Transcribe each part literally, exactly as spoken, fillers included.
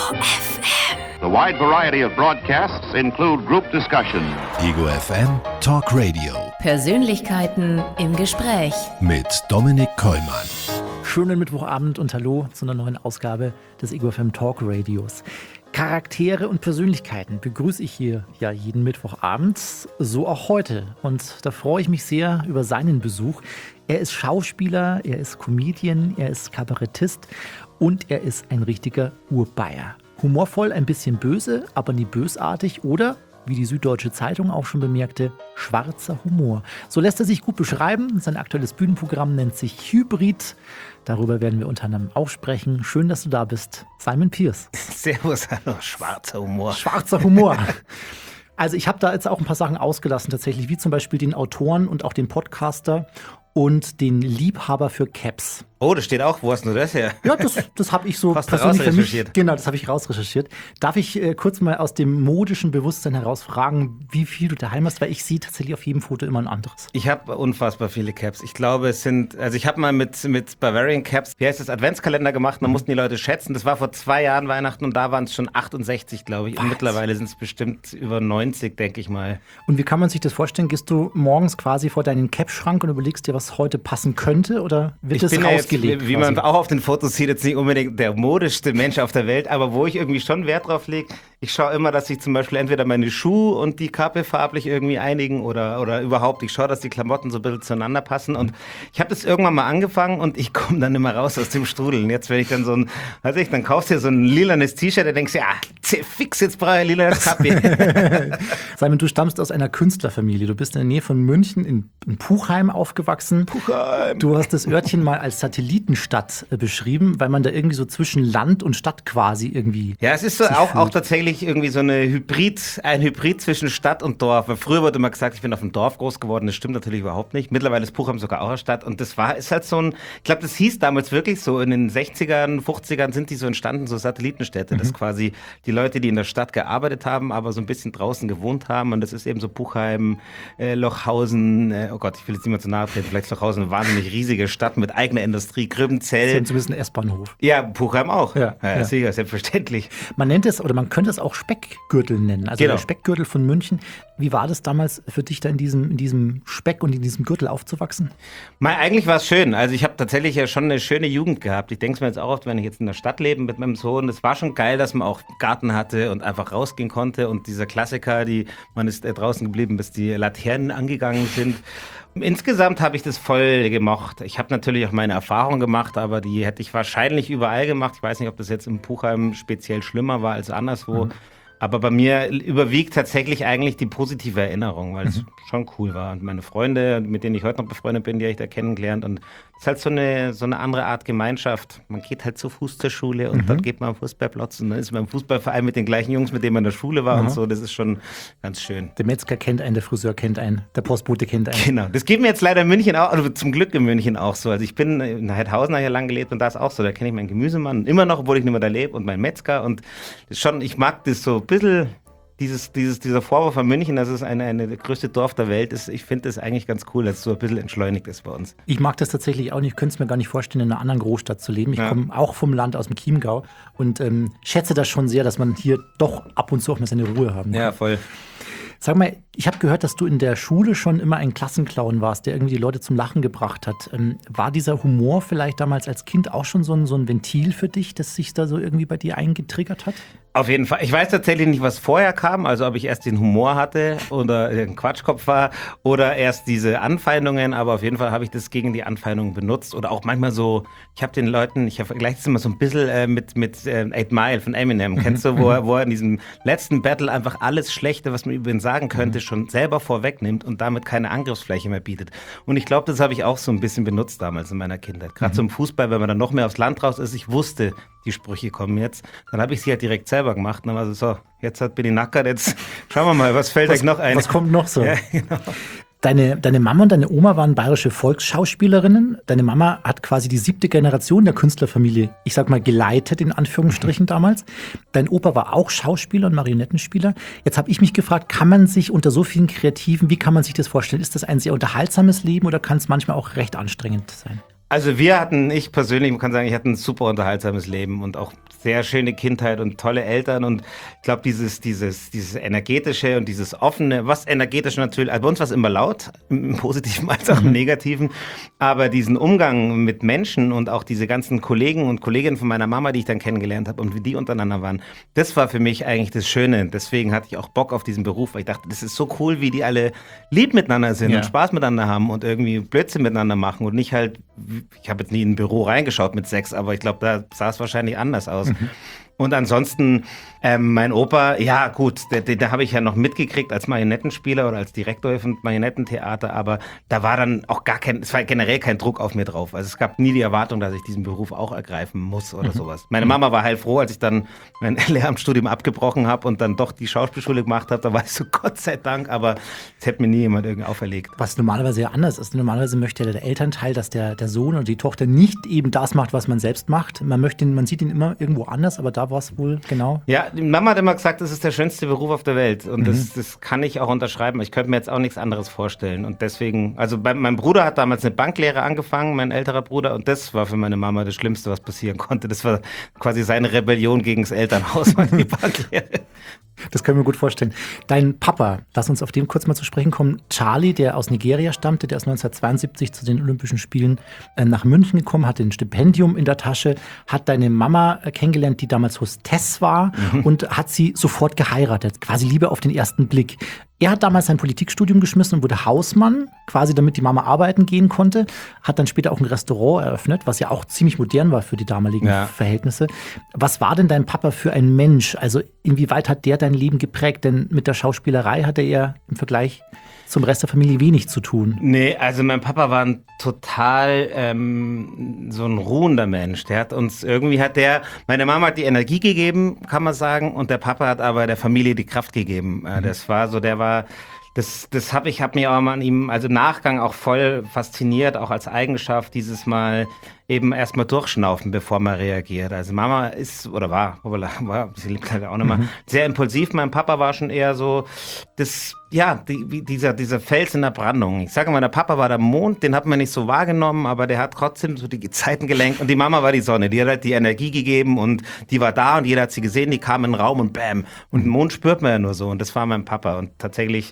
F M. The wide variety of broadcasts include group discussion. Ego F M Talk Radio. Persönlichkeiten im Gespräch. Mit Dominik Kollmann. Schönen Mittwochabend und hallo zu einer neuen Ausgabe des Ego F M Talk Radios. Charaktere und Persönlichkeiten begrüße ich hier ja jeden Mittwochabend, so auch heute. Und da freue ich mich sehr über seinen Besuch. Er ist Schauspieler, er ist Comedian, er ist Kabarettist und er ist ein richtiger Urbayer. Humorvoll, ein bisschen böse, aber nie bösartig oder, wie die Süddeutsche Zeitung auch schon bemerkte, schwarzer Humor. So lässt er sich gut beschreiben. Sein aktuelles Bühnenprogramm nennt sich Hybrid. Darüber werden wir unter anderem auch sprechen. Schön, dass du da bist, Simon Pierce. Servus, hallo, schwarzer Humor. Schwarzer Humor. Also ich habe da jetzt auch ein paar Sachen ausgelassen tatsächlich, wie zum Beispiel den Autoren und auch den Podcaster und den Liebhaber für Caps. Oh, das steht auch. Wo hast du das her? Ja, das, das habe ich so Hast persönlich du für mich. rausrecherchiert? Genau, das habe ich rausrecherchiert. Darf ich äh, kurz mal aus dem modischen Bewusstsein heraus fragen, wie viel du daheim hast? Weil ich sehe tatsächlich auf jedem Foto immer ein anderes. Ich habe unfassbar viele Caps. Ich glaube, es sind, also ich habe mal mit, mit Bavarian Caps, wie heißt das, Adventskalender gemacht. Da mussten die Leute schätzen. Das war vor zwei Jahren Weihnachten und da waren es schon achtundsechzig, glaube ich. Und mittlerweile sind es bestimmt über neunzig, denke ich mal. Und wie kann man sich das vorstellen? Gehst du morgens quasi vor deinen Cap-Schrank und überlegst dir, was heute passen könnte? Oder wird Ich das bin ja jetzt, rausgelegt? wie quasi? man auch auf den Fotos sieht, jetzt nicht unbedingt der modischste Mensch auf der Welt, aber wo ich irgendwie schon Wert drauf lege, ich schaue immer, dass ich zum Beispiel entweder meine Schuhe und die Kappe farblich irgendwie einigen oder, oder überhaupt, ich schaue, dass die Klamotten so ein bisschen zueinander passen und ich habe das irgendwann mal angefangen und ich komme dann immer raus aus dem Strudel. Und jetzt, wenn ich dann so ein, weiß ich, dann kaufst du dir so ein lilanes T-Shirt, dann denkst du, ja, fix, jetzt brauche ich ein lilanes Kappe. Simon, du stammst aus einer Künstlerfamilie. Du bist in der Nähe von München in, in Puchheim aufgewachsen. Puchheim. Du hast das Örtchen mal als Satellitenstadt äh, beschrieben, weil man da irgendwie so zwischen Land und Stadt quasi irgendwie. Ja, es ist so sich auch, auch fühlt. tatsächlich irgendwie so eine Hybrid, ein Hybrid zwischen Stadt und Dorf. Weil früher wurde immer gesagt, ich bin auf dem Dorf groß geworden. Das stimmt natürlich überhaupt nicht. Mittlerweile ist Puchheim sogar auch eine Stadt. Und das war, ist halt so ein, ich glaube, das hieß damals wirklich so, in den sechzigern, fünfzigern sind die so entstanden, so Satellitenstädte. Mhm. Das quasi die Leute, die in der Stadt gearbeitet haben, aber so ein bisschen draußen gewohnt haben. Und das ist eben so Puchheim, äh, Lochhausen, äh, oh Gott, ich will jetzt nicht mehr zu nahe treten, vielleicht ist Lochhausen eine wahnsinnig riesige Stadt mit eigener Industrie, Gröbenzell. Sie haben zumindest einen S-Bahnhof. Ja, Puchheim auch. Ja, ja, ja. sicher, selbstverständlich. Man nennt es, oder man könnte es auch Speckgürtel nennen. Also Genau. der Speckgürtel von München. Wie war das damals für dich, da in diesem, in diesem Speck und in diesem Gürtel aufzuwachsen? Mal, eigentlich war es schön. Also ich habe tatsächlich ja schon eine schöne Jugend gehabt. Ich denke es mir jetzt auch oft, wenn ich jetzt in der Stadt lebe mit meinem Sohn. Es war schon geil, dass man auch Garten hatte und einfach rausgehen konnte. Und dieser Klassiker, die, man ist äh, draußen geblieben, bis die Laternen angegangen sind. Insgesamt habe ich das voll gemocht. Ich habe natürlich auch meine Erfahrungen gemacht, aber die hätte ich wahrscheinlich überall gemacht. Ich weiß nicht, ob das jetzt im Puchheim speziell schlimmer war als anderswo. Mhm. Aber bei mir überwiegt tatsächlich eigentlich die positive Erinnerung, weil es mhm. schon cool war. Und meine Freunde, mit denen ich heute noch befreundet bin, die habe ich da kennengelernt. Und es ist halt so eine, so eine andere Art Gemeinschaft. Man geht halt zu Fuß zur Schule und mhm. dann geht man am Fußballplatz und dann ist man im Fußballverein mit den gleichen Jungs, mit denen man in der Schule war mhm. und so. Das ist schon ganz schön. Der Metzger kennt einen, der Friseur kennt einen, der Postbote kennt einen. Genau. Das geht mir jetzt leider in München auch, also zum Glück in München auch so. Also ich bin in Heidhausen hier lang gelebt und da ist auch so. Da kenne ich meinen Gemüsemann immer noch, obwohl ich nicht mehr da lebe und meinen Metzger. Und das schon, ich mag das so ein bisschen. Dieses, dieses, dieser Vorwurf von München, dass es eine, eine der größte Dorf der Welt ist, ich finde das eigentlich ganz cool, dass es so ein bisschen entschleunigt ist bei uns. Ich mag das tatsächlich auch nicht. Ich könnte es mir gar nicht vorstellen, in einer anderen Großstadt zu leben. Ich Ja. komme auch vom Land, aus dem Chiemgau und ähm, schätze das schon sehr, dass man hier doch ab und zu auch mal seine Ruhe haben kann. Ja, voll. Sag mal, ich habe gehört, dass du in der Schule schon immer ein Klassenclown warst, der irgendwie die Leute zum Lachen gebracht hat. Ähm, war dieser Humor vielleicht damals als Kind auch schon so ein, so ein Ventil für dich, das sich da so irgendwie bei dir eingetriggert hat? Auf jeden Fall. Ich weiß tatsächlich nicht, was vorher kam, also ob ich erst den Humor hatte oder ein Quatschkopf war oder erst diese Anfeindungen, aber auf jeden Fall habe ich das gegen die Anfeindungen benutzt oder auch manchmal so, ich habe den Leuten, ich vergleiche es immer so ein bisschen äh, mit, mit äh, Eight Mile von Eminem, kennst du, wo er, wo er in diesem letzten Battle einfach alles Schlechte, was man über ihn sagen könnte, schon selber vorwegnimmt und damit keine Angriffsfläche mehr bietet. Und ich glaube, das habe ich auch so ein bisschen benutzt damals in meiner Kindheit. Gerade zum Fußball, wenn man dann noch mehr aufs Land raus ist, ich wusste, die Sprüche kommen jetzt, dann habe ich sie halt direkt selber gemacht. Und dann war so, so, jetzt hat bin ich nackert, jetzt schauen wir mal, was fällt was, euch noch ein? Was kommt noch so? Ja, genau. Deine, deine Mama und deine Oma waren bayerische Volksschauspielerinnen. Deine Mama hat quasi die siebte Generation der Künstlerfamilie, ich sag mal, geleitet, in Anführungsstrichen damals. Dein Opa war auch Schauspieler und Marionettenspieler. Jetzt habe ich mich gefragt, kann man sich unter so vielen Kreativen, wie kann man sich das vorstellen? Ist das ein sehr unterhaltsames Leben oder kann es manchmal auch recht anstrengend sein? Also wir hatten, ich persönlich man kann sagen, ich hatte ein super unterhaltsames Leben und auch sehr schöne Kindheit und tolle Eltern und ich glaube dieses, dieses, dieses energetische und dieses offene, was energetisch natürlich, also bei uns war es immer laut, im Positiven als auch im Negativen, aber diesen Umgang mit Menschen und auch diese ganzen Kollegen und Kolleginnen von meiner Mama, die ich dann kennengelernt habe und wie die untereinander waren, das war für mich eigentlich das Schöne. Deswegen hatte ich auch Bock auf diesen Beruf, weil ich dachte, das ist so cool, wie die alle lieb miteinander sind Ja. und Spaß miteinander haben und irgendwie Blödsinn miteinander machen und nicht halt, ich habe jetzt nie in ein Büro reingeschaut mit sechs, aber ich glaube, da sah es wahrscheinlich anders aus. Und ansonsten, ähm, mein Opa, ja gut, da, da habe ich ja noch mitgekriegt als Marionettenspieler oder als Direktor von Marionettentheater, aber da war dann auch gar kein, es war generell kein Druck auf mir drauf. Also es gab nie die Erwartung, dass ich diesen Beruf auch ergreifen muss oder sowas. Meine Mama war heilfroh, als ich dann mein Lehramtsstudium abgebrochen habe und dann doch die Schauspielschule gemacht habe, da war ich so, Gott sei Dank, aber es hätte mir nie jemand irgendwie auferlegt. Was normalerweise ja anders ist. Normalerweise möchte ja der Elternteil, dass der, der Sohn oder die Tochter nicht eben das macht, was man selbst macht. Man möchte ihn, man sieht ihn immer irgendwo anders, aber da war es wohl genau. Ja, die Mama hat immer gesagt, das ist der schönste Beruf auf der Welt. Und das, das kann ich auch unterschreiben. Ich könnte mir jetzt auch nichts anderes vorstellen. Und deswegen, also bei, mein Bruder hat damals eine Banklehre angefangen, mein älterer Bruder. Und das war für meine Mama das Schlimmste, was passieren konnte. Das war quasi seine Rebellion gegen das Elternhaus, war die Banklehre. Das können wir gut vorstellen. Dein Papa, lass uns auf den kurz mal zu sprechen kommen. Charlie, der aus Nigeria stammte, der ist neunzehnhundertzweiundsiebzig zu den Olympischen Spielen äh, nach München gekommen, hatte ein Stipendium in der Tasche, hat deine Mama äh, kennengelernt, die damals Hostess war und hat sie sofort geheiratet. Quasi Liebe auf den ersten Blick. Er hat damals sein Politikstudium geschmissen und wurde Hausmann, quasi damit die Mama arbeiten gehen konnte. Hat dann später auch ein Restaurant eröffnet, was ja auch ziemlich modern war für die damaligen Ja. Verhältnisse. Was war denn dein Papa für ein Mensch? Also inwieweit hat der dein Leben geprägt? Denn mit der Schauspielerei hatte er im Vergleich zum Rest der Familie wenig zu tun. Nee, also mein Papa war ein total ähm, so ein ruhender Mensch. Der hat uns irgendwie, hat der, meine Mama hat die Energie gegeben, kann man sagen, und der Papa hat aber der Familie die Kraft gegeben. Äh, das war so, der war, das, das habe ich, habe mir auch mal an ihm, also im Nachgang auch voll fasziniert, auch als Eigenschaft, dieses Mal eben erstmal durchschnaufen, bevor man reagiert. Also Mama ist, oder war, war, sie lebt leider auch nicht mehr, sehr impulsiv. Mein Papa war schon eher so, das, ja, die, wie dieser, dieser Fels in der Brandung. Ich sage mal, der Papa war der Mond, den hat man nicht so wahrgenommen, aber der hat trotzdem so die Zeiten gelenkt. Und die Mama war die Sonne, die hat halt die Energie gegeben und die war da und jeder hat sie gesehen, die kam in den Raum und bam. Und den Mond spürt man ja nur so und das war mein Papa. Und tatsächlich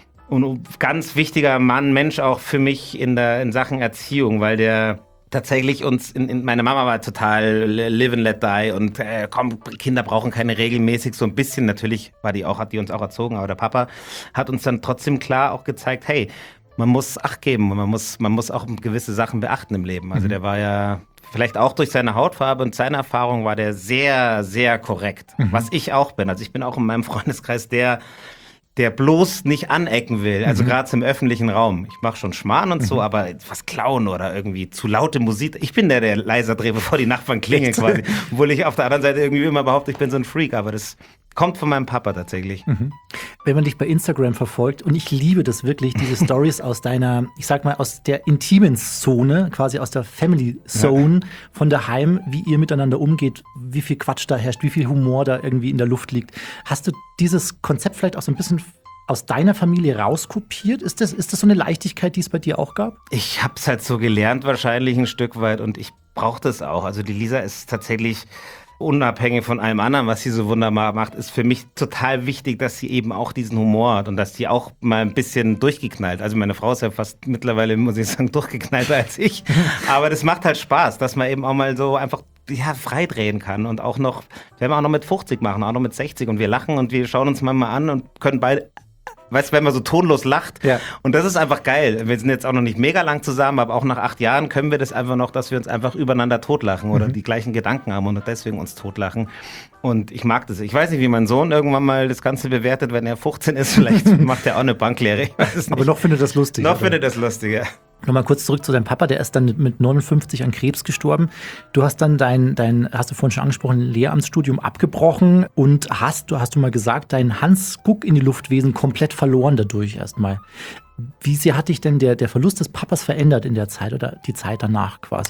ein ganz wichtiger Mann, Mensch auch für mich in, der, in Sachen Erziehung, weil der tatsächlich uns, in, in, meine Mama war total live and let die und äh, komm, Kinder brauchen keine regelmäßig, so ein bisschen natürlich war die auch, hat die uns auch erzogen, aber der Papa hat uns dann trotzdem klar auch gezeigt, hey, man muss Acht geben und man muss, man muss auch gewisse Sachen beachten im Leben. Also der war ja, vielleicht auch durch seine Hautfarbe und seine Erfahrung war der sehr, sehr korrekt, was ich auch bin. Also ich bin auch in meinem Freundeskreis der, der bloß nicht anecken will, also mhm. gerade im öffentlichen Raum. Ich mache schon Schmarrn und so, mhm. aber was klauen oder irgendwie zu laute Musik. Ich bin der, der leiser dreht, bevor die Nachbarn klingeln quasi. Obwohl ich auf der anderen Seite irgendwie immer behaupte, ich bin so ein Freak, aber das kommt von meinem Papa tatsächlich. Mhm. Wenn man dich bei Instagram verfolgt, und ich liebe das wirklich, diese Stories aus deiner, ich sag mal, aus der intimen Zone, quasi aus der Family Zone ja. von daheim, wie ihr miteinander umgeht, wie viel Quatsch da herrscht, wie viel Humor da irgendwie in der Luft liegt. Hast du dieses Konzept vielleicht auch so ein bisschen aus deiner Familie rauskopiert? Ist das, ist das so eine Leichtigkeit, die es bei dir auch gab? Ich hab's halt so gelernt wahrscheinlich ein Stück weit und ich brauche das auch. Also die Lisa ist tatsächlich unabhängig von allem anderen, was sie so wunderbar macht, ist für mich total wichtig, dass sie eben auch diesen Humor hat und dass sie auch mal ein bisschen durchgeknallt. Also meine Frau ist ja fast mittlerweile, muss ich sagen, durchgeknallter als ich. Aber das macht halt Spaß, dass man eben auch mal so einfach ja, frei drehen kann und auch noch, werden wir auch noch mit fünfzig machen, auch noch mit sechzig und wir lachen und wir schauen uns mal an und können beide, weißt du, wenn man so tonlos lacht. Ja. Und das ist einfach geil. Wir sind jetzt auch noch nicht mega lang zusammen, aber auch nach acht Jahren können wir das einfach noch, dass wir uns einfach übereinander totlachen oder mhm. die gleichen Gedanken haben und deswegen uns totlachen. Und ich mag das. Ich weiß nicht, wie mein Sohn irgendwann mal das Ganze bewertet, wenn er fünfzehn ist. Vielleicht macht er auch eine Banklehre. Ich weiß es nicht. Aber noch findet das lustig. Noch oder? findet das lustig, ja. Nochmal kurz zurück zu deinem Papa, der ist dann mit neunundfünfzig an Krebs gestorben. Du hast dann dein, dein, hast du vorhin schon angesprochen, Lehramtsstudium abgebrochen und hast, du hast du mal gesagt, deinen Hans Guck in die Luftwesen komplett verloren dadurch erstmal. Wie sehr hat dich denn der, der Verlust des Papas verändert in der Zeit oder die Zeit danach quasi?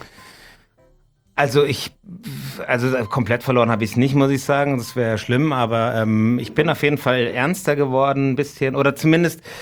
Also ich, also komplett verloren habe ich es nicht, muss ich sagen. Das wäre schlimm, aber ähm, ich bin auf jeden Fall ernster geworden, ein bisschen, oder zumindest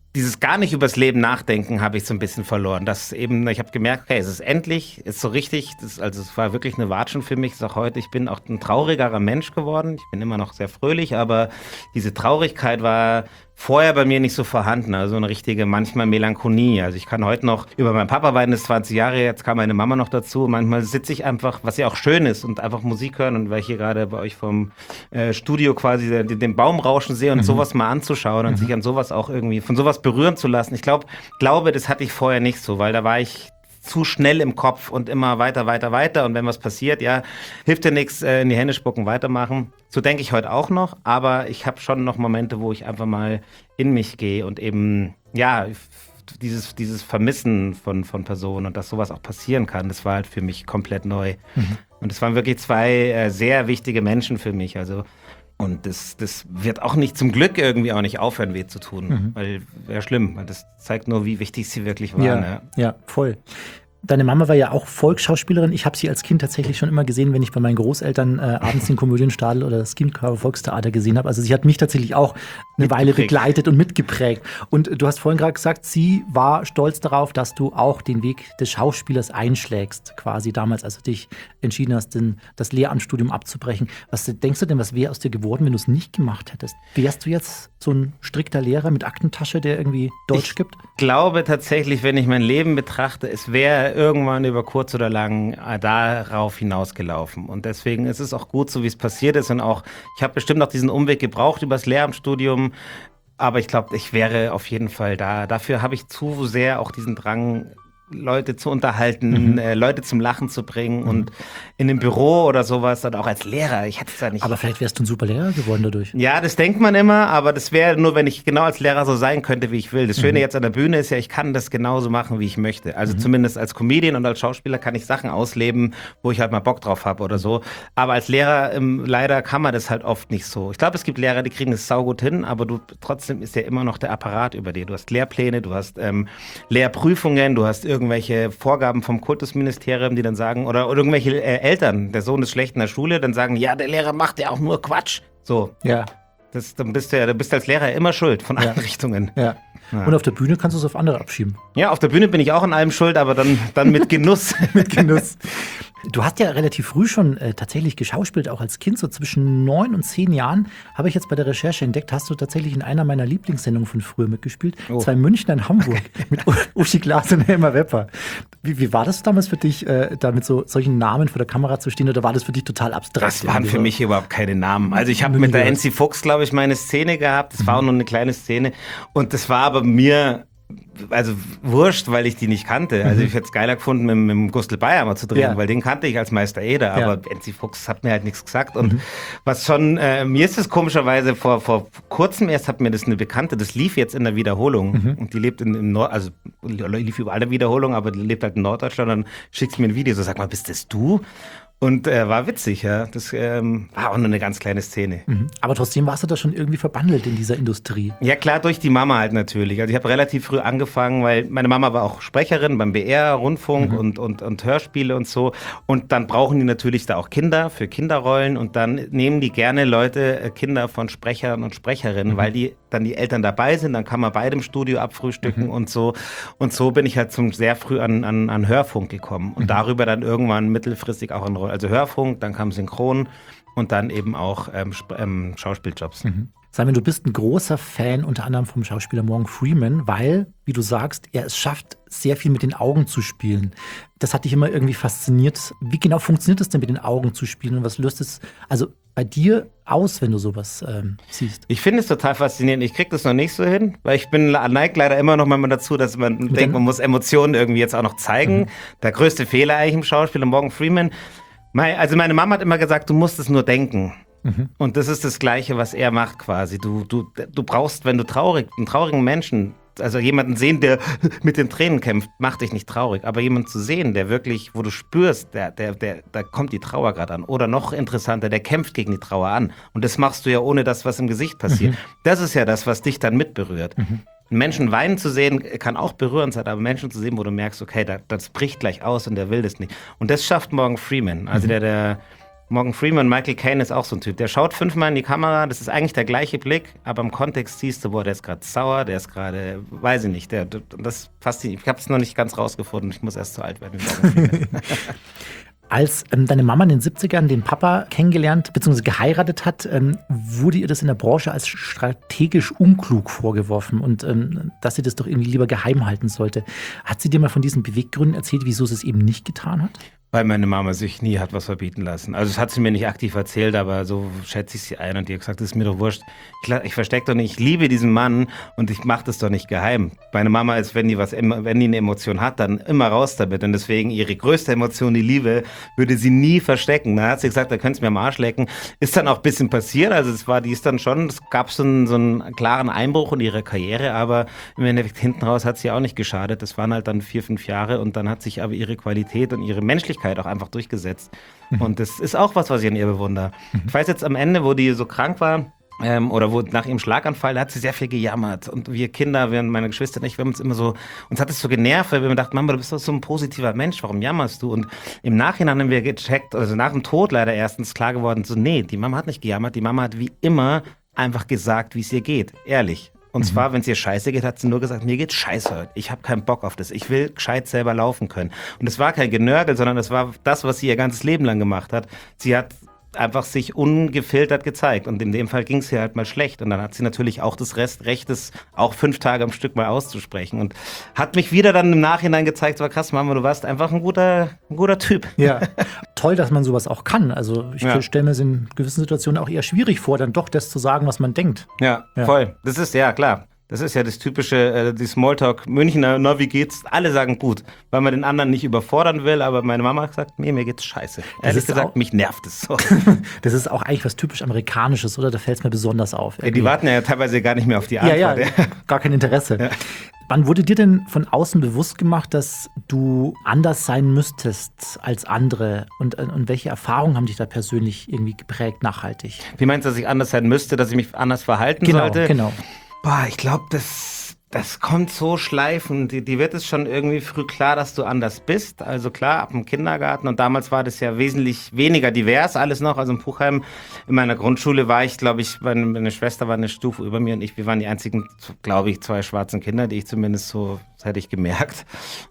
dieses gar nicht übers Leben nachdenken habe ich so ein bisschen verloren. Das eben, ich habe gemerkt, okay, es ist endlich, es ist so richtig, das, also es war wirklich eine Watschen für mich. Ich sage heute, ich bin auch ein traurigerer Mensch geworden. Ich bin immer noch sehr fröhlich, aber diese Traurigkeit war vorher bei mir nicht so vorhanden, also eine richtige manchmal Melancholie. Also ich kann heute noch über meinen Papa weinen, das ist zwanzig Jahre, jetzt kam meine Mama noch dazu. Manchmal sitze ich einfach, was ja auch schön ist, und einfach Musik hören, und weil ich hier gerade bei euch vom äh, Studio quasi den, den Baum rauschen sehe und mhm. sowas mal anzuschauen und mhm. sich an sowas auch irgendwie, von sowas berühren zu lassen. Ich glaube, glaube, das hatte ich vorher nicht so, weil da war ich zu schnell im Kopf und immer weiter, weiter, weiter. Und wenn was passiert, ja, hilft dir nichts, äh, in die Hände spucken, weitermachen. So denke ich heute auch noch, aber ich habe schon noch Momente, wo ich einfach mal in mich gehe und eben, ja, dieses, dieses Vermissen von, von Personen und dass sowas auch passieren kann, das war halt für mich komplett neu. Mhm. Und es waren wirklich zwei äh, sehr wichtige Menschen für mich, also und das, das wird auch nicht, zum Glück irgendwie auch nicht aufhören, weh zu tun, mhm. weil wäre schlimm. Das zeigt nur, wie wichtig sie wirklich waren. Ja, ja. ja, voll. Deine Mama war ja auch Volksschauspielerin. Ich habe sie als Kind tatsächlich schon immer gesehen, wenn ich bei meinen Großeltern äh, abends den Komödienstadel oder das Chiemgauer Volkstheater gesehen habe. Also sie hat mich tatsächlich auch eine Weile begleitet und mitgeprägt. Und du hast vorhin gerade gesagt, sie war stolz darauf, dass du auch den Weg des Schauspielers einschlägst, quasi damals, als du dich entschieden hast, den, das Lehramtsstudium abzubrechen. Was denkst du denn, was wäre aus dir geworden, wenn du es nicht gemacht hättest? Wärst du jetzt so ein strikter Lehrer mit Aktentasche, der irgendwie Deutsch ich gibt? Ich glaube tatsächlich, wenn ich mein Leben betrachte, es wäre irgendwann über kurz oder lang darauf hinausgelaufen. Und deswegen ist es auch gut, so wie es passiert ist. Und auch, ich habe bestimmt noch diesen Umweg gebraucht über das Lehramtsstudium. Aber ich glaube, ich wäre auf jeden Fall da. Dafür habe ich zu sehr auch diesen Drang, Leute zu unterhalten, mhm. äh, Leute zum Lachen zu bringen. Mhm. Und in einem Büro oder sowas, oder auch als Lehrer, ich hätte es ja nicht. Aber vielleicht wärst du ein super Lehrer geworden dadurch. Ja, das denkt man immer, aber das wäre nur, wenn ich genau als Lehrer so sein könnte, wie ich will. Das mhm. Schöne jetzt an der Bühne ist ja, ich kann das genauso machen, wie ich möchte. Also mhm. zumindest als Comedian und als Schauspieler kann ich Sachen ausleben, wo ich halt mal Bock drauf habe oder so. Aber als Lehrer, ähm, leider kann man das halt oft nicht so. Ich glaube, es gibt Lehrer, die kriegen das saugut hin, aber du, trotzdem ist ja immer noch der Apparat über dir. Du hast Lehrpläne, du hast ähm, Lehrprüfungen, du hast irgendwelche Vorgaben vom Kultusministerium, die dann sagen, oder, oder irgendwelche äh, Eltern, der Sohn ist schlecht in der Schule, dann sagen, ja, der Lehrer macht ja auch nur Quatsch. So. Ja. Das, dann bist du ja, du bist als Lehrer immer schuld von allen ja. Richtungen. Ja. Ja. Und auf der Bühne kannst du es auf andere abschieben. Ja, auf der Bühne bin ich auch an allem schuld, aber dann, dann mit Genuss. mit Genuss. Du hast ja relativ früh schon äh, tatsächlich geschauspielt, auch als Kind, so zwischen neun und zehn Jahren, habe ich jetzt bei der Recherche entdeckt, hast du tatsächlich in einer meiner Lieblingssendungen von früher mitgespielt. Oh. Zwei Münchner in Hamburg mit Uschi Glas und Elmar Wepper. Wie, wie war das damals für dich, äh, da mit so solchen Namen vor der Kamera zu stehen, oder war das für dich total abstrakt? Das waren für mich überhaupt keine Namen. Also ich habe mit der Enzi Fuchs, glaube ich, meine Szene gehabt. Das mhm. war auch nur eine kleine Szene. Und das war aber mir also wurscht, weil ich die nicht kannte. Also ich hätte es geiler gefunden, mit, mit dem Gustl Bayer mal zu drehen, ja. weil den kannte ich als Meister Eder, aber ja. Enzi Fuchs hat mir halt nichts gesagt. Und mhm. was schon, äh, mir ist es komischerweise vor, vor kurzem erst, hat mir das eine Bekannte, das lief jetzt in der Wiederholung mhm. und die lebt in, im Nord, also lief über alle Wiederholungen, aber die lebt halt in Norddeutschland, und dann schickt mir ein Video, so, sag mal, bist das du? Und äh, war witzig, ja. Das ähm, war auch nur eine ganz kleine Szene. Mhm. Aber trotzdem warst du da schon irgendwie verbandelt in dieser Industrie. Ja klar, durch die Mama halt natürlich. Also ich habe relativ früh angefangen, weil meine Mama war auch Sprecherin beim B R, Rundfunk mhm. und, und, und Hörspiele und so. Und dann brauchen die natürlich da auch Kinder für Kinderrollen. Und dann nehmen die gerne Leute, äh, Kinder von Sprechern und Sprecherinnen, mhm. weil die dann die Eltern dabei sind. Dann kann man beide im Studio abfrühstücken mhm. und so. Und so bin ich halt zum sehr früh an, an, an Hörfunk gekommen. Und mhm. darüber dann irgendwann mittelfristig auch in Rollen. Also Hörfunk, dann kam Synchron und dann eben auch ähm, ähm, Schauspieljobs. Mhm. Simon, du bist ein großer Fan unter anderem vom Schauspieler Morgan Freeman, weil, wie du sagst, er es schafft, sehr viel mit den Augen zu spielen. Das hat dich immer irgendwie fasziniert. Wie genau funktioniert es denn mit den Augen zu spielen und was löst es also bei dir aus, wenn du sowas ähm, siehst? Ich finde es total faszinierend. Ich kriege das noch nicht so hin, weil ich bin neigt leider immer noch mal dazu, dass man mit denkt, man muss Emotionen irgendwie jetzt auch noch zeigen. Mhm. Der größte Fehler eigentlich im Schauspiel, Morgan Freeman. Also meine Mama hat immer gesagt, du musst es nur denken. Mhm. Und das ist das Gleiche, was er macht quasi. Du, du, du brauchst, wenn du traurig, einen traurigen Menschen, also jemanden sehen, der mit den Tränen kämpft, macht dich nicht traurig. Aber jemanden zu sehen, der wirklich, wo du spürst, der, der, der, da kommt die Trauer gerade an. Oder noch interessanter, der kämpft gegen die Trauer an. Und das machst du ja ohne das, was im Gesicht passiert. Mhm. Das ist ja das, was dich dann mitberührt. Mhm. Menschen weinen zu sehen, kann auch berührend sein, aber Menschen zu sehen, wo du merkst, okay, da, das bricht gleich aus und der will das nicht. Und das schafft Morgan Freeman. Also mhm. der, der Morgan Freeman, Michael Caine ist auch so ein Typ. Der schaut fünfmal in die Kamera, das ist eigentlich der gleiche Blick, aber im Kontext siehst du, boah, der ist gerade sauer, der ist gerade, weiß ich nicht, der, das fasziniert. Ich habe es noch nicht ganz rausgefunden, ich muss erst zu alt werden. Als ähm, deine Mama in den siebzigern den Papa kennengelernt bzw. geheiratet hat, ähm, wurde ihr das in der Branche als strategisch unklug vorgeworfen und ähm, dass sie das doch irgendwie lieber geheim halten sollte. Hat sie dir mal von diesen Beweggründen erzählt, wieso sie es eben nicht getan hat? Weil meine Mama sich nie hat was verbieten lassen. Also das hat sie mir nicht aktiv erzählt, aber so schätze ich sie ein und die hat gesagt, das ist mir doch wurscht. Ich, ich verstecke doch nicht, ich liebe diesen Mann und ich mache das doch nicht geheim. Meine Mama ist, wenn die was, wenn die eine Emotion hat, dann immer raus damit und deswegen ihre größte Emotion, die Liebe, würde sie nie verstecken. Da hat sie gesagt, da könnt ihr mir am Arsch lecken. Ist dann auch ein bisschen passiert, also es war, die ist dann schon, es gab so einen, so einen klaren Einbruch in ihre Karriere, aber im Endeffekt hinten raus hat sie auch nicht geschadet. Das waren halt dann vier, fünf Jahre und dann hat sich aber ihre Qualität und ihre Menschlichkeit auch einfach durchgesetzt. Mhm. Und das ist auch was, was ich an ihr bewundere. Mhm. Ich weiß jetzt am Ende, wo die so krank war, ähm, oder wo nach ihrem Schlaganfall, da hat sie sehr viel gejammert. Und wir Kinder, wir, meine Geschwister und ich, wir haben uns immer so, uns hat es so genervt, weil wir dachten, Mama, du bist doch so ein positiver Mensch, warum jammerst du? Und im Nachhinein haben wir gecheckt, also nach dem Tod leider erstens klar geworden, so nee, die Mama hat nicht gejammert, die Mama hat wie immer einfach gesagt, wie es ihr geht, ehrlich. Und zwar, mhm. wenn es ihr scheiße geht, hat sie nur gesagt, mir geht's scheiße heute. Ich habe keinen Bock auf das. Ich will gescheit selber laufen können. Und es war kein Genörgel, sondern es war das, was sie ihr ganzes Leben lang gemacht hat. Sie hat einfach sich ungefiltert gezeigt. Und in dem Fall ging es ihr halt mal schlecht. Und dann hat sie natürlich auch das Rest, Recht, das auch fünf Tage am Stück mal auszusprechen. Und hat mich wieder dann im Nachhinein gezeigt, so krass, Mama, du warst einfach ein guter, ein guter Typ. Ja, toll, dass man sowas auch kann. Also ich ja. stelle mir es in gewissen Situationen auch eher schwierig vor, dann doch das zu sagen, was man denkt. Ja, ja. voll. Das ist, ja klar. Das ist ja das typische, äh, die Smalltalk Münchner, na, wie geht's? Alle sagen gut, weil man den anderen nicht überfordern will, aber meine Mama hat gesagt, mir, mir geht's scheiße. Ehrlich gesagt, auch, mich nervt es so. Das ist auch eigentlich was typisch Amerikanisches, oder? Da fällt es mir besonders auf. Ja, die warten ja teilweise gar nicht mehr auf die Antwort. Ja, ja, gar kein Interesse. Ja. Wann wurde dir denn von außen bewusst gemacht, dass du anders sein müsstest als andere? Und, und welche Erfahrungen haben dich da persönlich irgendwie geprägt, nachhaltig? Wie meinst du, dass ich anders sein müsste, dass ich mich anders verhalten genau, sollte? Genau, genau. Boah, ich glaube, das, das kommt so schleifend. Die, die wird es schon irgendwie früh klar, dass du anders bist. Also klar, ab dem Kindergarten. Und damals war das ja wesentlich weniger divers alles noch. Also in Puchheim, in meiner Grundschule war ich, glaube ich, meine, meine Schwester war eine Stufe über mir und ich. Wir waren die einzigen, glaube ich, zwei schwarzen Kinder, die ich zumindest so, das hätte ich gemerkt.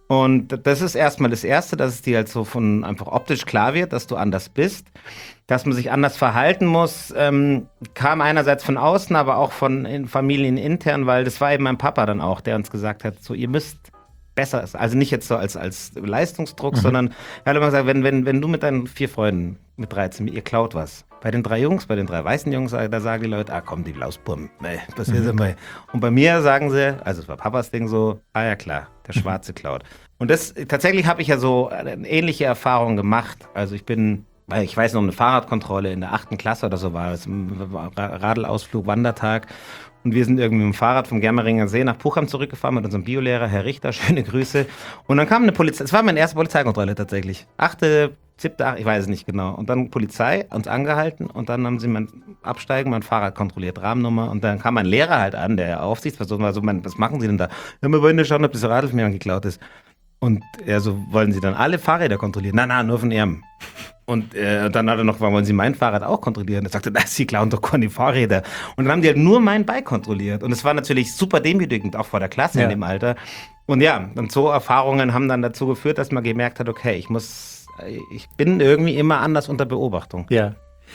Und das ist erstmal das Erste, dass es dir halt so von einfach optisch klar wird, dass du anders bist. Dass man sich anders verhalten muss, ähm, kam einerseits von außen, aber auch von in Familien intern, weil das war eben mein Papa dann auch, der uns gesagt hat, so ihr müsst besser, also nicht jetzt so als, als Leistungsdruck, mhm. sondern er hat immer gesagt, wenn, wenn, wenn du mit deinen vier Freunden mit dreizehn, ihr klaut was. Bei den drei Jungs, bei den drei weißen Jungs, da sagen die Leute, ah komm, die Lausbuben, nee, das ist mhm. immer. Und bei mir sagen sie, also es war Papas Ding so, ah ja klar, der Schwarze klaut. Und das, tatsächlich habe ich ja so eine ähnliche Erfahrung gemacht, also ich bin... Ich weiß noch, eine Fahrradkontrolle in der achten Klasse oder so war es, ein Radelausflug, Wandertag. Und wir sind irgendwie mit dem Fahrrad vom Germeringer See nach Puchheim zurückgefahren mit unserem Biolehrer, Herr Richter, schöne Grüße. Und dann kam eine Polizei, es war meine erste Polizeikontrolle tatsächlich. Achte, siebte, achte, ich weiß es nicht genau. Und dann Polizei, uns angehalten und dann haben sie mein Absteigen, mein Fahrrad kontrolliert, Rahmennummer. Und dann kam mein Lehrer halt an, der Aufsichtsperson war so, mein, was machen Sie denn da? Ja, wir wollen nur schauen, ob das Radl von mir geklaut ist. Und er so, wollen Sie dann alle Fahrräder kontrollieren? Nein, nein, nur von Ihrem. Und äh, dann hat er noch, wollen Sie mein Fahrrad auch kontrollieren? Er sagte, Sie klauen doch keine Fahrräder. Und dann haben die halt nur mein Bike kontrolliert. Und es war natürlich super demütigend, auch vor der Klasse ja. in dem Alter. Und ja, und so Erfahrungen haben dann dazu geführt, dass man gemerkt hat, okay, ich muss, ich bin irgendwie immer anders unter Beobachtung. Ja.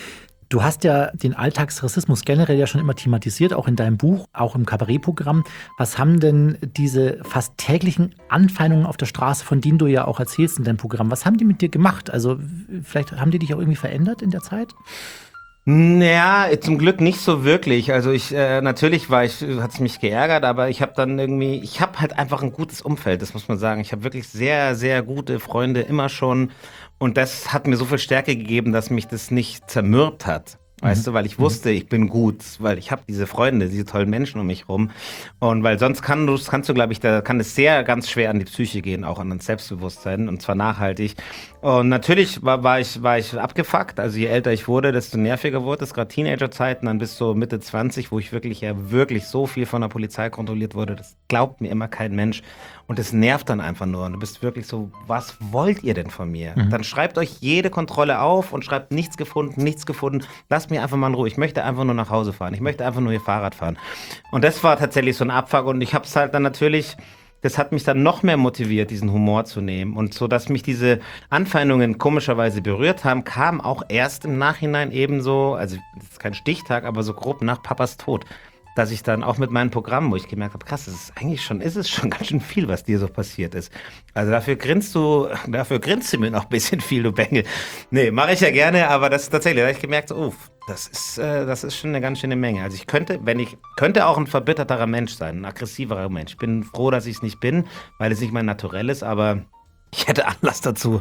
Du hast ja den Alltagsrassismus generell ja schon immer thematisiert, auch in deinem Buch, auch im Kabarettprogramm. Was haben denn diese fast täglichen Anfeindungen auf der Straße, von denen du ja auch erzählst in deinem Programm, was haben die mit dir gemacht? Also vielleicht haben die dich auch irgendwie verändert in der Zeit? Naja, zum Glück nicht so wirklich. Also ich, äh, natürlich war ich, hat es mich geärgert, aber ich habe dann irgendwie, ich habe halt einfach ein gutes Umfeld, das muss man sagen. Ich habe wirklich sehr, sehr gute Freunde immer schon und das hat mir so viel Stärke gegeben, dass mich das nicht zermürbt hat. weißt du, weil ich wusste, ich bin gut, weil ich habe diese Freunde, diese tollen Menschen um mich rum und weil sonst kann du, kannst du, glaube ich, da kann es sehr ganz schwer an die Psyche gehen, auch an das Selbstbewusstsein und zwar nachhaltig. Und natürlich war, war ich war ich abgefuckt, also je älter ich wurde, desto nerviger wurde es, gerade Teenagerzeiten, dann bis so Mitte zwanzig, wo ich wirklich ja wirklich so viel von der Polizei kontrolliert wurde, das glaubt mir immer kein Mensch und das nervt dann einfach nur und du bist wirklich so, was wollt ihr denn von mir? Mhm. Dann schreibt euch jede Kontrolle auf und schreibt nichts gefunden, nichts gefunden, lasst mir einfach mal in Ruhe, ich möchte einfach nur nach Hause fahren, ich möchte einfach nur hier Fahrrad fahren. Und das war tatsächlich so ein Abfuck und ich habe es halt dann natürlich, das hat mich dann noch mehr motiviert, diesen Humor zu nehmen und so, dass mich diese Anfeindungen komischerweise berührt haben, kam auch erst im Nachhinein ebenso, also das ist kein Stichtag, aber so grob nach Papas Tod, dass ich dann auch mit meinen Programmen, wo ich gemerkt habe, krass, das ist eigentlich schon, ist es schon ganz schön viel, was dir so passiert ist. Also dafür grinst du, dafür grinst du mir noch ein bisschen viel, du Bengel. Nee, mache ich ja gerne, aber das ist tatsächlich, da habe ich gemerkt, so, uff, das ist, äh, das ist schon eine ganz schöne Menge. Also ich könnte, wenn ich, könnte auch ein verbitterterer Mensch sein, ein aggressiverer Mensch. Ich bin froh, dass ich es nicht bin, weil es nicht mein Naturell ist, aber ich hätte Anlass dazu.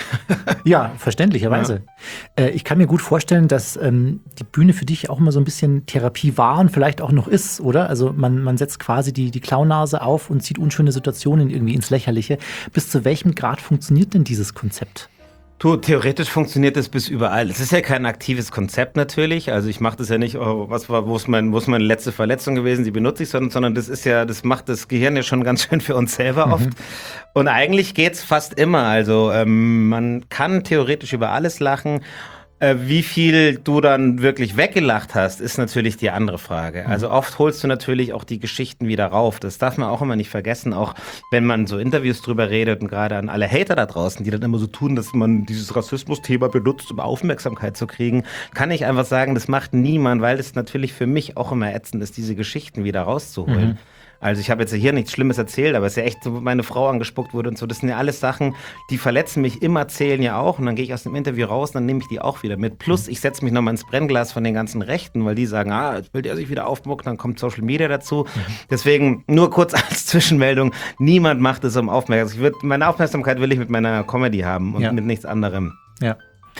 Ja, verständlicherweise. Ja. Äh, ich kann mir gut vorstellen, dass ähm, die Bühne für dich auch immer so ein bisschen Therapie war und vielleicht auch noch ist, oder? Also man, man setzt quasi die, die Klaunase auf und zieht unschöne Situationen irgendwie ins Lächerliche. Bis zu welchem Grad funktioniert denn dieses Konzept? Du, theoretisch funktioniert das bis überall. Es ist ja kein aktives Konzept natürlich. Also ich mache das ja nicht, oh, was war, wo ist, mein, wo ist meine letzte Verletzung gewesen, die benutze ich, sondern, sondern das ist ja, das macht das Gehirn ja schon ganz schön für uns selber mhm. oft. Und eigentlich geht's fast immer. Also ähm, man kann theoretisch über alles lachen. Äh, wie viel du dann wirklich weggelacht hast, ist natürlich die andere Frage. Also oft holst du natürlich auch die Geschichten wieder rauf. Das darf man auch immer nicht vergessen, auch wenn man so Interviews drüber redet und gerade an alle Hater da draußen, die dann immer so tun, dass man dieses Rassismus-Thema benutzt, um Aufmerksamkeit zu kriegen, kann ich einfach sagen, das macht niemand, weil es natürlich für mich auch immer ätzend ist, diese Geschichten wieder rauszuholen. Mhm. Also ich habe jetzt hier nichts Schlimmes erzählt, aber es ist ja echt so, wo meine Frau angespuckt wurde und so. Das sind ja alles Sachen, die verletzen mich immer, zählen ja auch. Und dann gehe ich aus dem Interview raus und dann nehme ich die auch wieder mit. Plus, ich setze mich nochmal ins Brennglas von den ganzen Rechten, weil die sagen, ah, jetzt will der sich wieder aufmucken, dann kommt Social Media dazu. Deswegen nur kurz als Zwischenmeldung, niemand macht es um Aufmerksamkeit. Ich würd, meine Aufmerksamkeit will ich mit meiner Comedy haben und ja. mit nichts anderem. Ja.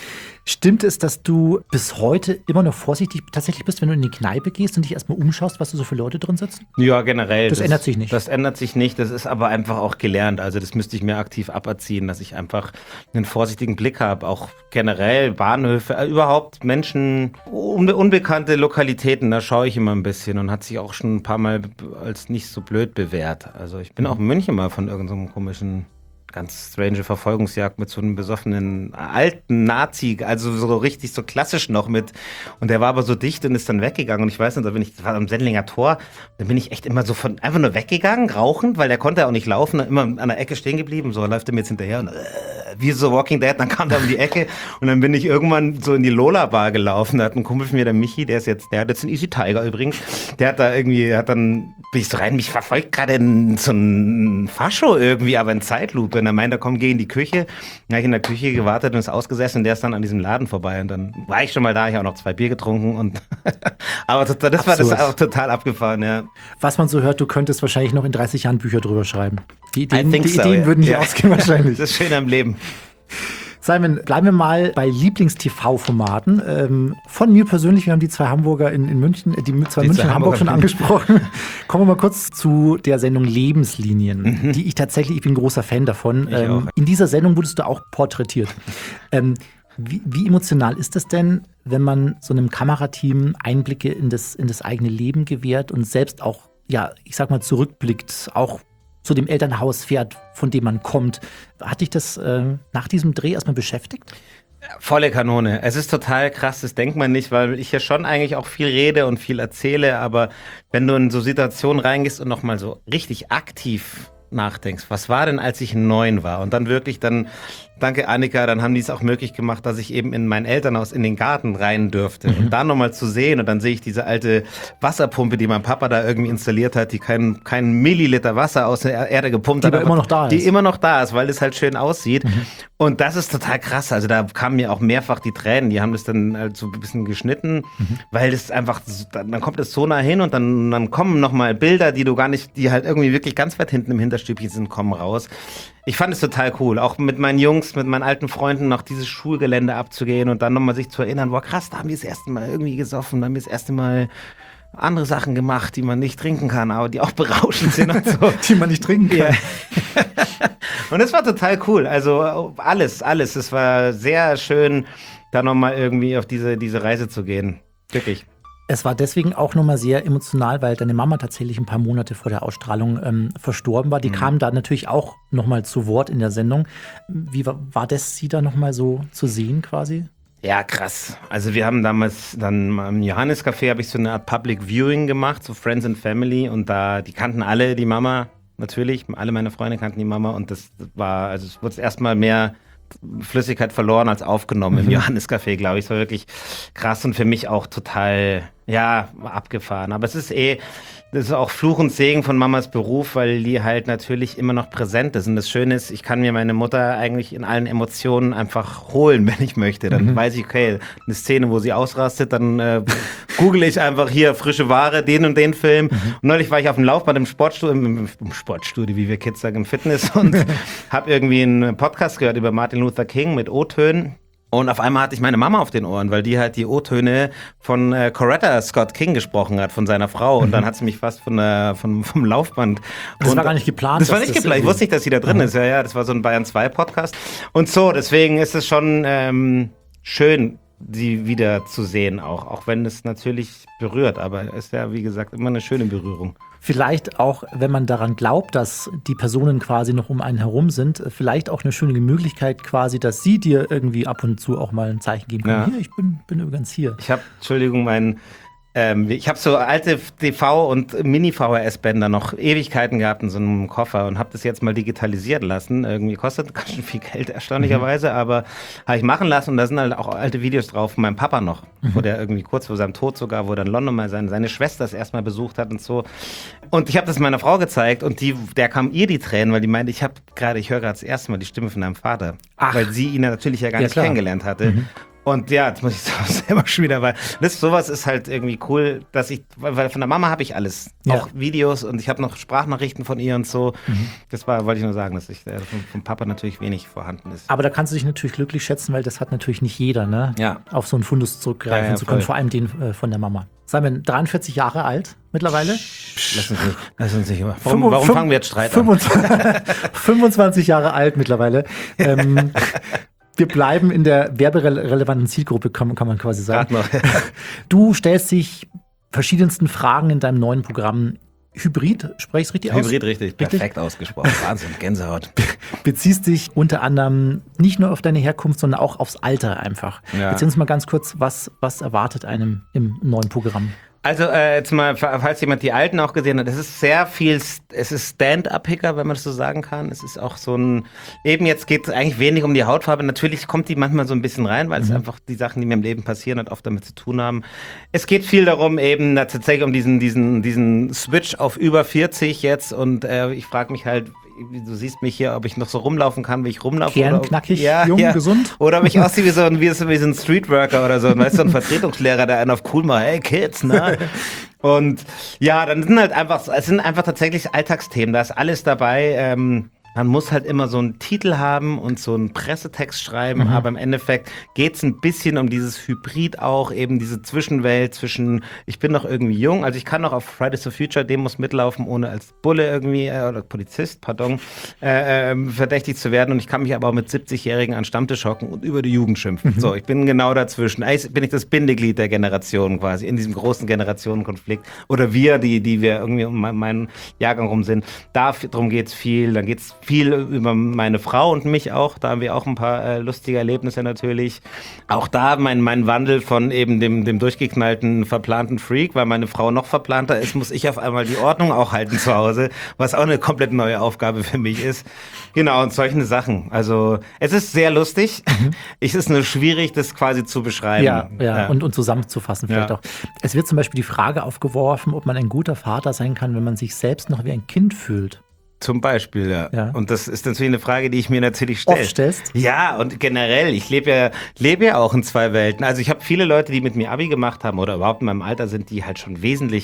Stimmt es, dass du bis heute immer noch vorsichtig tatsächlich bist, wenn du in die Kneipe gehst und dich erstmal umschaust, was da so für Leute drin sitzen? Ja, generell. Das, das ändert sich nicht. Das ändert sich nicht, das ist aber einfach auch gelernt. Also das müsste ich mir aktiv aberziehen, dass ich einfach einen vorsichtigen Blick habe. Auch generell Bahnhöfe, äh, überhaupt Menschen, unbe- unbekannte Lokalitäten, da schaue ich immer ein bisschen und hat sich auch schon ein paar Mal als nicht so blöd bewährt. Also ich bin auch in München mal von irgendeinem so komischen... ganz strange Verfolgungsjagd mit so einem besoffenen alten Nazi, also so richtig so klassisch noch mit. Und der war aber so dicht und ist dann weggegangen. Und ich weiß nicht, da bin ich, das war am Sendlinger Tor, dann bin ich echt immer so von, einfach nur weggegangen, rauchend, weil der konnte auch nicht laufen, immer an der Ecke stehen geblieben. So, läuft er mir jetzt hinterher und äh, wie so Walking Dead, dann kam der um die Ecke und dann bin ich irgendwann so in die Lola-Bar gelaufen. Da hat ein Kumpel von mir, der Michi, der ist jetzt, der hat jetzt einen Easy Tiger übrigens, der hat da irgendwie, hat dann, bin ich so rein, mich verfolgt gerade so ein Fascho irgendwie, aber in Zeitlupe. Und er meinte, komm, geh in die Küche. Dann habe ich in der Küche gewartet und ist ausgesessen und der ist dann an diesem Laden vorbei. Und dann war ich schon mal da, ich habe auch noch zwei Bier getrunken. Und aber das Absurd. war das auch total abgefahren, ja. Was man so hört, du könntest wahrscheinlich noch in dreißig Jahren Bücher drüber schreiben. Die Ideen, die so, Ideen ja. würden nicht ja. ausgehen wahrscheinlich. Das ist schön am Leben. Simon, bleiben wir mal bei Lieblings-T V-Formaten. Ähm, von mir persönlich, wir haben die zwei Hamburger in, in München, die zwei die München Hamburg schon angesprochen. Kommen wir mal kurz zu der Sendung Lebenslinien, mhm. die ich tatsächlich, ich bin ein großer Fan davon. Ähm, in dieser Sendung wurdest du auch porträtiert. Ähm, wie, wie emotional ist das denn, wenn man so einem Kamerateam Einblicke in das, in das eigene Leben gewährt und selbst auch, ja, ich sag mal, zurückblickt, auch zu dem Elternhaus fährt, von dem man kommt. Hat dich das äh, nach diesem Dreh erstmal beschäftigt? Volle Kanone. Es ist total krass, das denkt man nicht, weil ich ja schon eigentlich auch viel rede und viel erzähle, aber wenn du in so Situationen reingehst und nochmal so richtig aktiv nachdenkst, was war denn, als ich neun war? Und dann wirklich dann, danke Annika, dann haben die es auch möglich gemacht, dass ich eben in mein Elternhaus in den Garten rein dürfte. Mhm. Und da nochmal zu sehen und dann sehe ich diese alte Wasserpumpe, die mein Papa da irgendwie installiert hat, die keinen kein Milliliter Wasser aus der Erde gepumpt die hat. Die immer noch da ist. Die immer noch da ist, weil es halt schön aussieht. Mhm. Und das ist total krass. Also da kamen mir auch mehrfach die Tränen. Die haben das dann halt so ein bisschen geschnitten, mhm. weil das einfach, dann kommt es so nah hin und dann, dann kommen nochmal Bilder, die du gar nicht, die halt irgendwie wirklich ganz weit hinten im Hinterstübchen sind, kommen raus. Ich fand es total cool, auch mit meinen Jungs, mit meinen alten Freunden noch dieses Schulgelände abzugehen und dann nochmal sich zu erinnern, boah krass, da haben wir das erste Mal irgendwie gesoffen, da haben wir das erste Mal andere Sachen gemacht, die man nicht trinken kann, aber die auch berauschend sind und so. Die man nicht trinken kann. Ja. Und es war total cool, also alles, alles. Es war sehr schön, da nochmal irgendwie auf diese, diese Reise zu gehen, wirklich. Es war deswegen auch nochmal sehr emotional, weil deine Mama tatsächlich ein paar Monate vor der Ausstrahlung ähm, verstorben war. Die mhm. kam da natürlich auch nochmal zu Wort in der Sendung. Wie war, war das, sie da nochmal so zu sehen quasi? Ja, krass. Also wir haben damals dann im Johanniscafé habe ich so eine Art Public Viewing gemacht, so Friends and Family. Und da, die kannten alle die Mama, natürlich. Alle meine Freunde kannten die Mama. Und das war, also es wurde erstmal mehr Flüssigkeit verloren als aufgenommen mhm. im Johanniscafé, glaube ich. Es war wirklich krass und für mich auch total, ja, abgefahren. Aber es ist eh, das ist auch Fluch und Segen von Mamas Beruf, weil die halt natürlich immer noch präsent ist. Und das Schöne ist, ich kann mir meine Mutter eigentlich in allen Emotionen einfach holen, wenn ich möchte. Dann mhm. weiß ich, okay, eine Szene, wo sie ausrastet, dann äh, google ich einfach hier frische Ware, den und den Film. Mhm. Und neulich war ich auf dem Laufband im Sportstudio, im, im Sportstudio, wie wir Kids sagen, im Fitness und habe irgendwie einen Podcast gehört über Martin Luther King mit O-Tönen. Und auf einmal hatte ich meine Mama auf den Ohren, weil die halt die O-Töne von äh, Coretta Scott King gesprochen hat, von seiner Frau. Und dann hat sie mich fast von der, von, vom Laufband. Das und, war gar nicht geplant. Das war nicht geplant. Ich wusste nicht, dass sie da drin mhm. ist. Ja, ja, das war so ein Bayern zwei Podcast. Und so, deswegen ist es schon ähm, schön, sie wieder zu sehen auch. Auch wenn es natürlich berührt. Aber es ist ja, wie gesagt, immer eine schöne Berührung. Vielleicht auch, wenn man daran glaubt, dass die Personen quasi noch um einen herum sind, vielleicht auch eine schöne Möglichkeit quasi, dass sie dir irgendwie ab und zu auch mal ein Zeichen geben können. Ja. Hier, ich bin, bin übrigens hier. Ich habe, Entschuldigung, mein... Ähm, ich habe so alte T V- und Mini-V H S-Bänder noch Ewigkeiten gehabt in so einem Koffer und habe das jetzt mal digitalisiert lassen. Irgendwie kostet ganz schön viel Geld, erstaunlicherweise, mhm. aber habe ich machen lassen und da sind halt auch alte Videos drauf von meinem Papa noch, mhm. wo der irgendwie kurz vor seinem Tod sogar, wo er in London mal seine, seine Schwester das erstmal besucht hat und so. Und ich habe das meiner Frau gezeigt und die, der kam ihr die Tränen, weil die meinte, ich habe gerade, ich höre gerade das erste Mal die Stimme von deinem Vater. Ach. Weil sie ihn natürlich ja gar ja, nicht klar. kennengelernt hatte. Mhm. Und ja, das muss ich sagen, selber schon wieder, weil das, sowas ist halt irgendwie cool, dass ich, weil von der Mama habe ich alles, ja. auch Videos und ich habe noch Sprachnachrichten von ihr und so. Mhm. Das war, wollte ich nur sagen, dass ich äh, vom, vom Papa natürlich wenig vorhanden ist. Aber da kannst du dich natürlich glücklich schätzen, weil das hat natürlich nicht jeder, ne? Ja. Auf so einen Fundus zurückgreifen ja, ja, zu können, vor allem den äh, von der Mama. Simon, dreiundvierzig Jahre alt mittlerweile. Lass uns nicht, lass uns nicht immer. Warum, warum fangen wir jetzt Streit fünfundzwanzig, an? fünfundzwanzig Jahre alt mittlerweile. Ähm, Wir bleiben in der werberelevanten Zielgruppe, kann, kann man quasi sagen. Noch. Du stellst dich verschiedensten Fragen in deinem neuen Programm Hybrid, spreche ich es richtig aus? Hybrid, richtig, richtig, perfekt ausgesprochen. Wahnsinn, Gänsehaut. Beziehst dich unter anderem nicht nur auf deine Herkunft, sondern auch aufs Alter einfach. Ja. Erzähl uns mal ganz kurz, was, was erwartet einem im neuen Programm? Also äh, jetzt mal, falls jemand die Alten auch gesehen hat, es ist sehr viel, es ist Stand-up-Hicker, wenn man das so sagen kann. Es ist auch so ein, eben jetzt geht es eigentlich wenig um die Hautfarbe. Natürlich kommt die manchmal so ein bisschen rein, weil mhm. es einfach die Sachen, die mir im Leben passieren, halt oft damit zu tun haben. Es geht viel darum, eben tatsächlich um diesen, diesen, diesen Switch auf über vierzig jetzt und äh, ich frage mich halt, du siehst mich hier, ob ich noch so rumlaufen kann, wie ich rumlaufe. Kernknackig, ja, jung, ja. gesund. Oder ob ich aussehe wie so ein, wie so ein Streetworker oder so. Weißt du, so ein Vertretungslehrer, der einen auf cool macht. Hey Kids, ne? Und ja, dann sind halt einfach, es sind einfach tatsächlich Alltagsthemen. Da ist alles dabei. Ähm, man muss halt immer so einen Titel haben und so einen Pressetext schreiben, mhm. aber im Endeffekt geht es ein bisschen um dieses Hybrid auch, eben diese Zwischenwelt zwischen, ich bin noch irgendwie jung, also ich kann noch auf Fridays for Future Demos mitlaufen, ohne als Bulle irgendwie, äh, oder Polizist, pardon, äh, äh, verdächtigt zu werden und ich kann mich aber auch mit siebzigjährigen an den Stammtisch hocken und über die Jugend schimpfen. Mhm. So, ich bin genau dazwischen. Eigentlich bin ich das Bindeglied der Generation quasi, in diesem großen Generationenkonflikt. Oder wir, die, die wir irgendwie um meinen Jahrgang rum sind. Darum geht es viel, dann geht es viel über meine Frau und mich auch. Da haben wir auch ein paar äh, lustige Erlebnisse natürlich. Auch da mein, mein Wandel von eben dem, dem durchgeknallten, verplanten Freak, weil meine Frau noch verplanter ist, muss ich auf einmal die Ordnung auch halten zu Hause, was auch eine komplett neue Aufgabe für mich ist. Genau, und solche Sachen. Also es ist sehr lustig. Mhm. Es ist nur schwierig, das quasi zu beschreiben. Ja, ja, ja. Und, und zusammenzufassen vielleicht ja. auch. Es wird zum Beispiel die Frage aufgeworfen, ob man ein guter Vater sein kann, wenn man sich selbst noch wie ein Kind fühlt. Zum Beispiel, ja. ja. Und das ist natürlich eine Frage, die ich mir natürlich stelle. Oft stellst? Ja, und generell, ich lebe ja, lebe ja auch in zwei Welten. Also ich habe viele Leute, die mit mir Abi gemacht haben oder überhaupt in meinem Alter sind, die halt schon wesentlich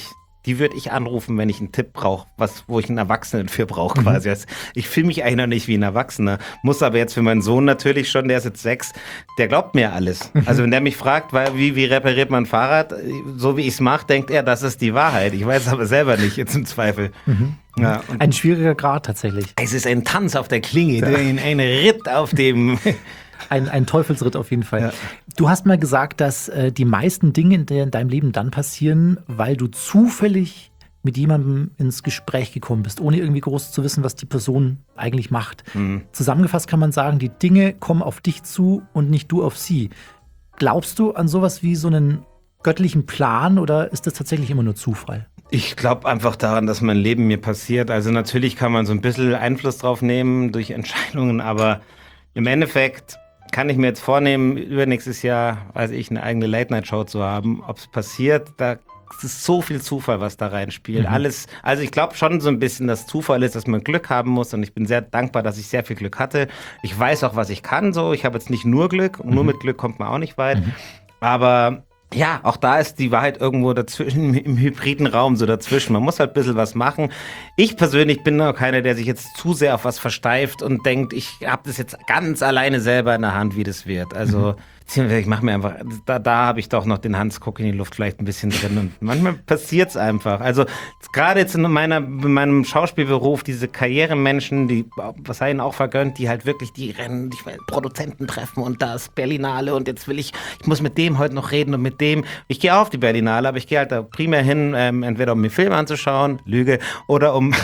die würde ich anrufen, wenn ich einen Tipp brauche, was, wo ich einen Erwachsenen für brauche quasi. Also ich fühle mich eigentlich noch nicht wie ein Erwachsener, muss aber jetzt für meinen Sohn natürlich schon, der ist jetzt sechs, der glaubt mir alles. Also wenn der mich fragt, weil, wie, wie repariert man ein Fahrrad, so wie ich es mache, denkt er, das ist die Wahrheit. Ich weiß aber selber nicht, jetzt im Zweifel. Mhm. Ja, ein schwieriger Grad tatsächlich. Es ist ein Tanz auf der Klinge, ja. ein, ein Ritt auf dem... Ein, ein Teufelsritt auf jeden Fall. Ja. Du hast mal gesagt, dass äh, die meisten Dinge in, de- in deinem Leben dann passieren, weil du zufällig mit jemandem ins Gespräch gekommen bist, ohne irgendwie groß zu wissen, was die Person eigentlich macht. Mhm. Zusammengefasst kann man sagen, die Dinge kommen auf dich zu und nicht du auf sie. Glaubst du an sowas wie so einen göttlichen Plan oder ist das tatsächlich immer nur Zufall? Ich glaube einfach daran, dass mein Leben mir passiert. Also natürlich kann man so ein bisschen Einfluss drauf nehmen durch Entscheidungen, aber im Endeffekt kann ich mir jetzt vornehmen, übernächstes Jahr, weiß ich, eine eigene Late-Night-Show zu haben. Ob es passiert, da ist so viel Zufall, was da reinspielt. Mhm. Alles, also ich glaube schon so ein bisschen, dass Zufall ist, dass man Glück haben muss und ich bin sehr dankbar, dass ich sehr viel Glück hatte. Ich weiß auch, was ich kann so. Ich habe jetzt nicht nur Glück und mhm. nur mit Glück kommt man auch nicht weit. Mhm. Aber ja, auch da ist die Wahrheit irgendwo dazwischen, im hybriden Raum so dazwischen. Man muss halt ein bisschen was machen. Ich persönlich bin auch keiner, der sich jetzt zu sehr auf was versteift und denkt, ich habe das jetzt ganz alleine selber in der Hand, wie das wird. Also ich mache mir einfach, da, da habe ich doch noch den Hans-Guck in die Luft vielleicht ein bisschen drin und manchmal passiert es einfach. Also gerade jetzt in, meiner, in meinem Schauspielberuf, diese Karrieremenschen, die, was sei ihnen auch vergönnt, die halt wirklich, die rennen, ich will Produzenten treffen und das Berlinale und jetzt will ich, ich muss mit dem heute noch reden und mit dem. Ich gehe auch auf die Berlinale, aber ich gehe halt da primär hin, ähm, entweder um mir Filme anzuschauen, Lüge, oder um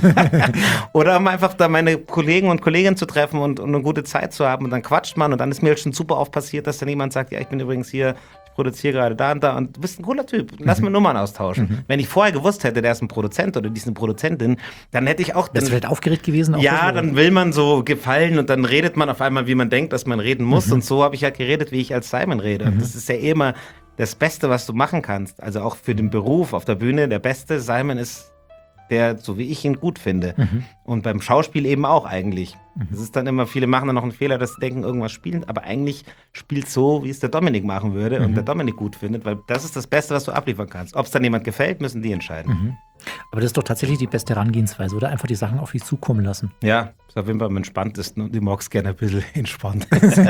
oder um einfach da meine Kollegen und Kolleginnen zu treffen und, und eine gute Zeit zu haben und dann quatscht man und dann ist mir halt schon super oft passiert, dass dann jemand sagt, ja, ich bin übrigens hier, ich produziere gerade da und da und du bist ein cooler Typ, lass mal Nummern austauschen. Mhm. Wenn ich vorher gewusst hätte, der ist ein Produzent oder die ist eine Produzentin, dann hätte ich auch... Bist du vielleicht aufgeregt gewesen? Auch ja, dann will man so gefallen und dann redet man auf einmal, wie man denkt, dass man reden muss mhm. und so habe ich halt geredet, wie ich als Simon rede. Mhm. Und das ist ja immer das Beste, was du machen kannst. Also auch für den Beruf auf der Bühne, der Beste Simon ist der, so wie ich ihn gut finde. Mhm. Und beim Schauspiel eben auch eigentlich. Mhm. Das ist dann immer, viele machen dann noch einen Fehler, dass sie denken, irgendwas spielen, aber eigentlich spielt so, wie es der Dominik machen würde mhm. und der Dominik gut findet, weil das ist das Beste, was du abliefern kannst. Ob es dann jemand gefällt, müssen die entscheiden. Mhm. Aber das ist doch tatsächlich die beste Herangehensweise, oder? Einfach die Sachen auf dich zukommen lassen. Ja, ist auf jeden Fall am entspanntesten und ich mag es gerne ein bisschen entspannt.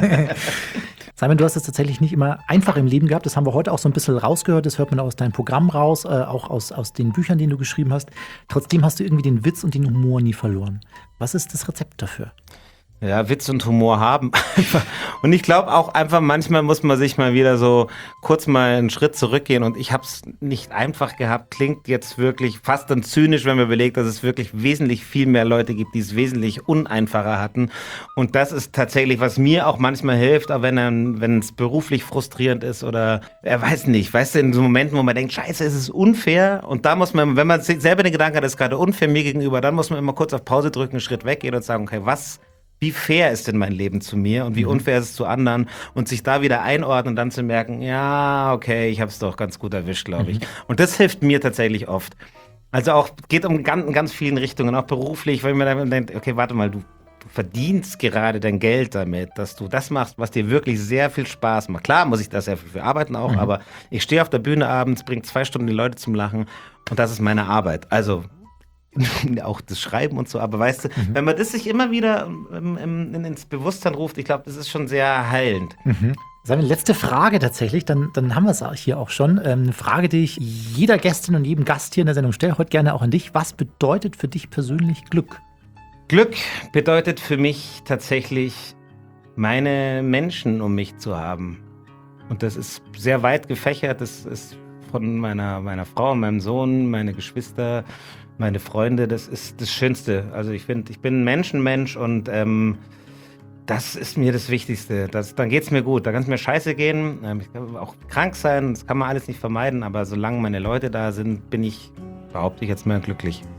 Simon, du hast es tatsächlich nicht immer einfach im Leben gehabt. Das haben wir heute auch so ein bisschen rausgehört. Das hört man aus deinem Programm raus, äh, auch aus, aus den Büchern, die du geschrieben hast. Trotzdem hast du irgendwie den Witz und den Humor nie verloren. Was ist das Rezept dafür? Ja, Witz und Humor haben. Und ich glaube auch einfach, manchmal muss man sich mal wieder so kurz mal einen Schritt zurückgehen. Und ich habe es nicht einfach gehabt. Klingt jetzt wirklich fast dann zynisch, wenn man überlegt, dass es wirklich wesentlich viel mehr Leute gibt, die es wesentlich uneinfacher hatten. Und das ist tatsächlich, was mir auch manchmal hilft, auch wenn wenn es beruflich frustrierend ist oder er weiß nicht, weißt du, in so Momenten, wo man denkt, scheiße, es ist unfair. Und da muss man, wenn man selber den Gedanken hat, es ist gerade unfair mir gegenüber, dann muss man immer kurz auf Pause drücken, einen Schritt weggehen und sagen, okay, was Wie fair ist denn mein Leben zu mir und wie unfair ist es zu anderen und sich da wieder einordnen und dann zu merken, ja, okay, ich habe es doch ganz gut erwischt, glaube ich. Mhm. Und das hilft mir tatsächlich oft. Also auch, geht um ganz, ganz vielen Richtungen, auch beruflich, weil man dann denkt, okay, warte mal, du, du verdienst gerade dein Geld damit, dass du das machst, was dir wirklich sehr viel Spaß macht. Klar muss ich da sehr viel für arbeiten auch, mhm. aber ich stehe auf der Bühne abends, bringe zwei Stunden die Leute zum Lachen und das ist meine Arbeit. Also auch das Schreiben und so, aber weißt du, mhm. wenn man das sich immer wieder im, im, ins Bewusstsein ruft, ich glaube, das ist schon sehr heilend. Mhm. Seine letzte Frage tatsächlich, dann, dann haben wir es hier auch schon. Ähm, eine Frage, die ich jeder Gästin und jedem Gast hier in der Sendung stelle, heute gerne auch an dich. Was bedeutet für dich persönlich Glück? Glück bedeutet für mich tatsächlich, meine Menschen um mich zu haben. Und das ist sehr weit gefächert. Das ist von meiner, meiner Frau und meinem Sohn, meine Geschwister, meine Freunde, das ist das Schönste. Also ich finde, ich bin ein Menschenmensch und ähm, das ist mir das Wichtigste. Das, dann geht's mir gut. Da kann es mir scheiße gehen. Ähm, ich kann auch krank sein, das kann man alles nicht vermeiden, aber solange meine Leute da sind, bin ich, behaupte ich jetzt mal, glücklich.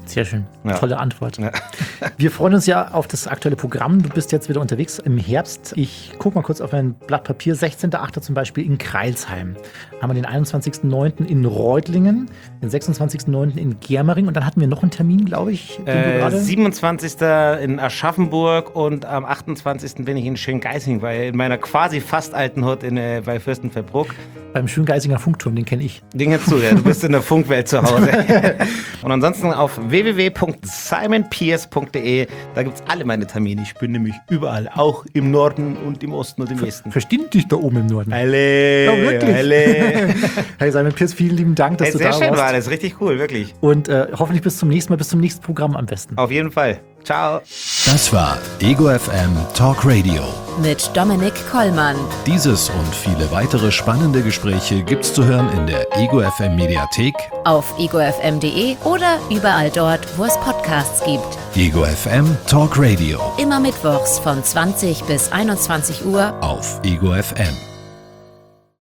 Sehr schön. Ja. Tolle Antwort. Ja. Wir freuen uns ja auf das aktuelle Programm. Du bist jetzt wieder unterwegs im Herbst. Ich gucke mal kurz auf mein Blatt Papier. sechzehnter achter zum Beispiel in Crailsheim. Haben wir den einundzwanzigsten neunten in Reutlingen, den sechsundzwanzigsten neunten in Germering und dann hatten wir noch einen Termin, glaube ich. Den du Äh, gerade- siebenundzwanzigsten in Aschaffenburg und am achtundzwanzigsten bin ich in Schöngeising, weil in meiner quasi fast alten Hut in, äh, bei Fürstenfeldbruck. Beim Schöngeisinger Funkturm, den kenne ich. Ding dazu, ja, du bist in der Funkwelt zu Hause. Und ansonsten auf w w w punkt simon pearce punkt d e, da gibt es alle meine Termine. Ich bin nämlich überall, auch im Norden und im Osten und im Westen. Verstehen dich da oben im Norden. Alle, Ja, wirklich. alle. Hey Simon Pearce, vielen lieben Dank, dass Hey, du sehr da schön warst. war das, richtig cool, wirklich. Und äh, hoffentlich bis zum nächsten Mal, bis zum nächsten Programm am besten. Auf jeden Fall. Ciao. Das war Ego F M Talk Radio. Mit Dominik Kollmann. Dieses und viele weitere spannende Gespräche gibt's zu hören in der Ego F M Mediathek, Auf ego f m punkt d e oder überall dort, wo es Podcasts gibt. Ego F M Talk Radio Immer mittwochs von zwanzig bis einundzwanzig Uhr. auf Ego F M.